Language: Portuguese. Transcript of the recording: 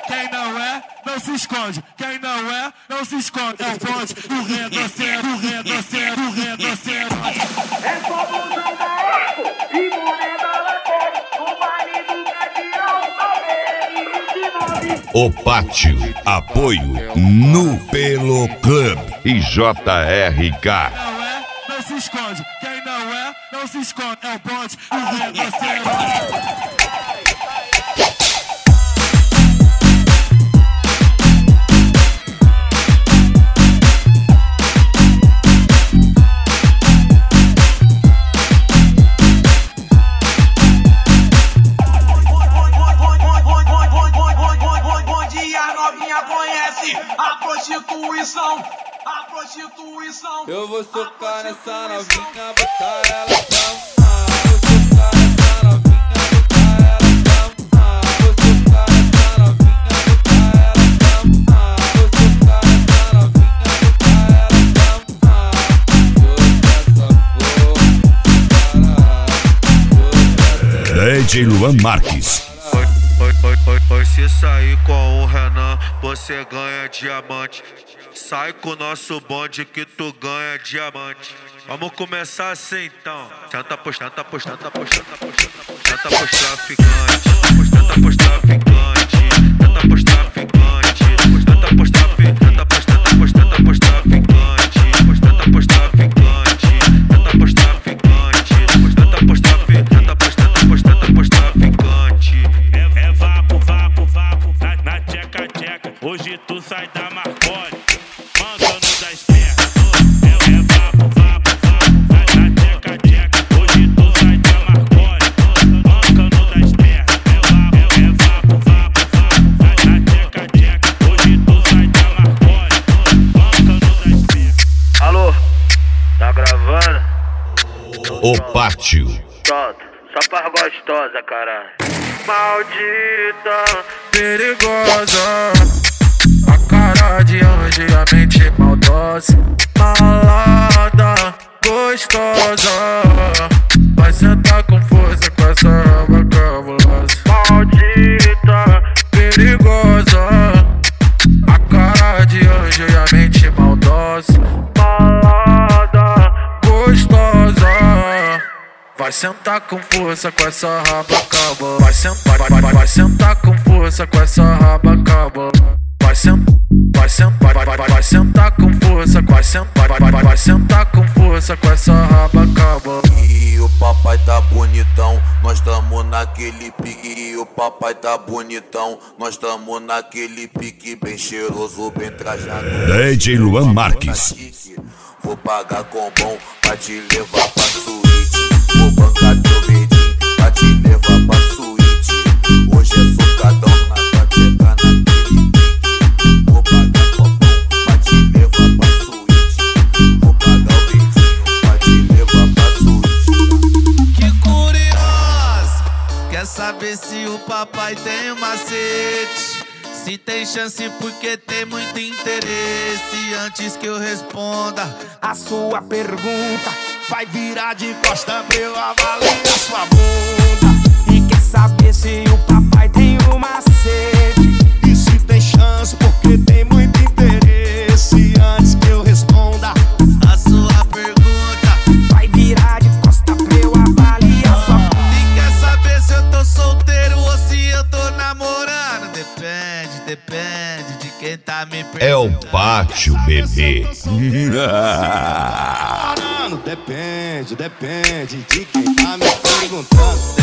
quem não é, não se esconde. Quem não é, não se esconde. É o bonde, o redoceiro, o redoceiro, o redoceiro. É só bonde no arco e moneda lateral. O baile do Cadião, O Pátio, apoio no Pelo Club e JRK. Não é, não se esconde. Quem não é, não se esconde. É o bonde, o redoceiro. A prostituição. Eu vou socar nessa novinha, botar ela pra vou socar nessa novinha, botar ela pra vou socar nessa novinha, botar ela pra vou socar nessa novinha, botar ela pra DJ Luan Marques. Se sair com o Renan, você ganha diamante. Sai com o nosso bonde que tu ganha diamante. Vamos começar assim então. Tenta pros traficantes. Tenta pros traficantes. Tenta pros traficantes. Tenta pros traficantes. Tenta pros traficantes. Tenta pros traficantes. Tenta pros traficantes. Tenta pros traficantes. Tenta pros traficantes. Tenta pros traficantes. É vapo, vapo, vapo, na tcheca, tcheca. Hoje tu sai da Marconi, mancando das pernas. É vapo, vapo, vapo, na tcheca, tcheca. Hoje tu sai da Marconi, mancando das pernas. É vapo, vapo, vapo, na tcheca, tcheca. Hoje tu sai da Marconi, mancando das pernas. Alô, tá gravando? O Pátio. Pronto, só pra gostosa, caralho. Maldita, perigosa, a cara de anjo e a mente maldosa. Malada, gostosa, vai sentar com força com essa raba cabulosa. Maldita, perigosa, a cara de anjo e a mente maldosa. Malada, gostosa, vai sentar com força com essa raba cabo. Vai sentar com força com essa raba cabo. Vai sentar com força, vai sentar com força com essa raba cabo. E o papai tá bonitão, nós tamo naquele pique. E o papai tá bonitão, nós tamo naquele pique. Bem cheiroso, bem trajado. DJ Luan Marques. Vou pagar com bom pra te levar pra suíte. Vou bancar teu medinho pra te levar pra suíte. Hoje é socadão na tua tcheca, naquele pique. Vou pagar com bom pra te levar pra suíte. Vou pagar o medinho pra te levar pra suíte. Que curiosa, quer saber se o papai tem macete? Se tem chance porque tem muito interesse. Antes que eu responda a sua pergunta, vai virar de costa pra eu avaliar sua bunda. E quer saber se o papai tem um macete? E se tem chance porque tem muito interesse. Antes que eu responda a sua pergunta, vai virar de costa pra eu avaliar sua bunda. E quer saber se eu tô solteiro ou se eu tô namorando? Depende de quem tá me perguntando. É o Pátio, bebê. Depende de quem tá me perguntando.